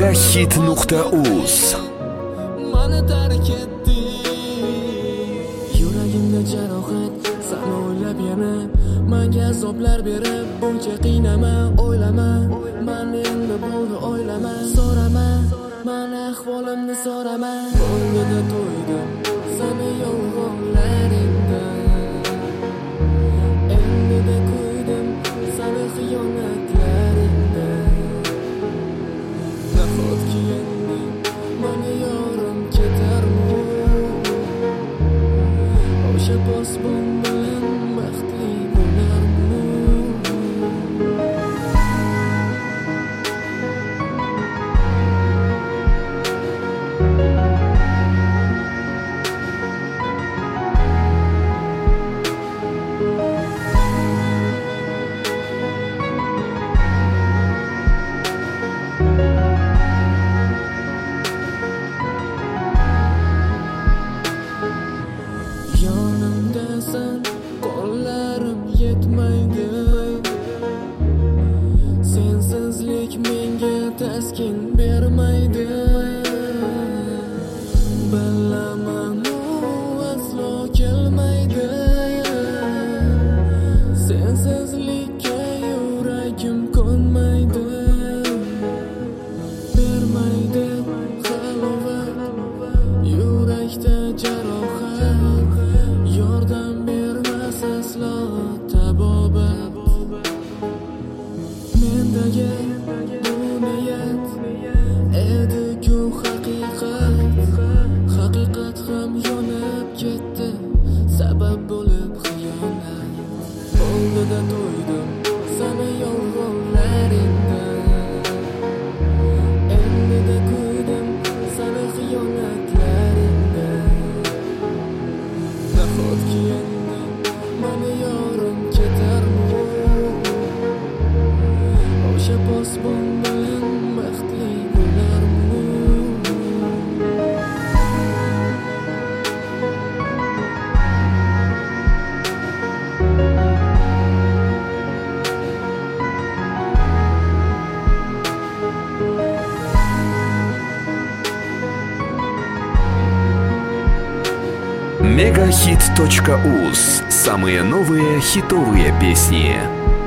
megahit.uz. Mani tark etdi. Yuragimda jarohat, sen o'ylab yana menga azoblar berib, buncha qiynama, o'ylama. Men endi bo'ldi o'ylama, so'rama, meni ahvolimni so'rama. O'ngida to'ydim, seni yolg'onlaringda. Endi kuydim, seni xiyonatlaringda. Nahotki endi meni yorim ketarmi? O'sha posbon bilan baxtli bo'larmi? Yonimdasan, qo'llarim yetmaydi. Sensizlik menga taskin bermaydi. Bilaman u aslo kelmaydi. Sensizlikka yuragim ko'nmaydi. Bermaydi halovat, yurakda jarohat. Yordam bermas aslo tabobat. Mendagi bu niyat edi-ku haqiqat. Haqiqat ham yonib ketdi, sabab bo'lib xiyonat. Oldida to'ydim, seni yolg'onlaringda. Endi kuydim, seni xiyonatlaringda. Nahotki endi meni yorim ketarmi? O'sha posbon bilan baxtli bo'larmi? megahit.uz. Самые новые хитовые песни.